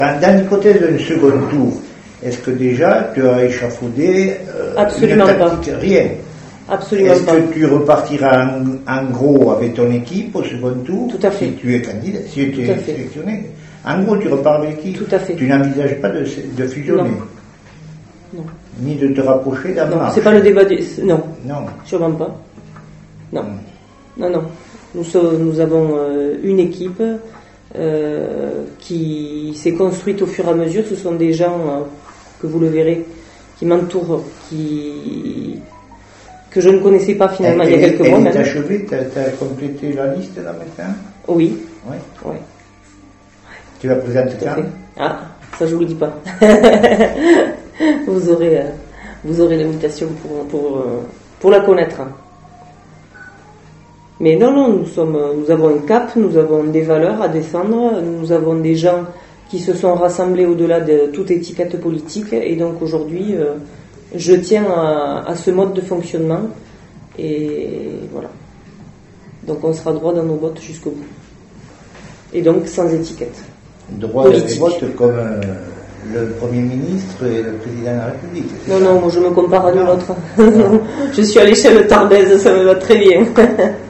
Dans l'hypothèse d'un second tour, est-ce que déjà tu as échafaudé Absolument une tactique? pas. Rien. Absolument Est-ce pas. que tu repartiras en gros avec ton équipe au second tour? Tout à fait. Si tu es candidat, si tu Tout à es fait. sélectionné. En gros, tu repars avec qui? Tout à fait. Tu n'envisages pas de fusionner? Non. Ni de te rapprocher d'un Non, marche? c'est pas le débat Non. Non. Sûrement pas. Non. Non. Nous avons une équipe qui s'est construite au fur et à mesure. Ce sont des gens que vous le verrez, qui m'entourent, que je ne connaissais pas finalement il y a quelques mois même. Tu as achevé, tu as complété la liste là maintenant? Oui. Oui. Tu la présentes quand? Ah, ça je vous le dis pas. Vous aurez l'invitation pour la connaître. Mais non, nous avons un cap, nous avons des valeurs à défendre, nous avons des gens qui se sont rassemblés au-delà de toute étiquette politique, et donc aujourd'hui, je tiens à ce mode de fonctionnement, et voilà. Donc on sera droit dans nos bottes jusqu'au bout. Et donc sans étiquette. Droit dans les bottes comme le Premier ministre et le Président de la République. Non, moi je me compare à nul autre. Je suis à l'échelle Tarbèze, ça me va très bien.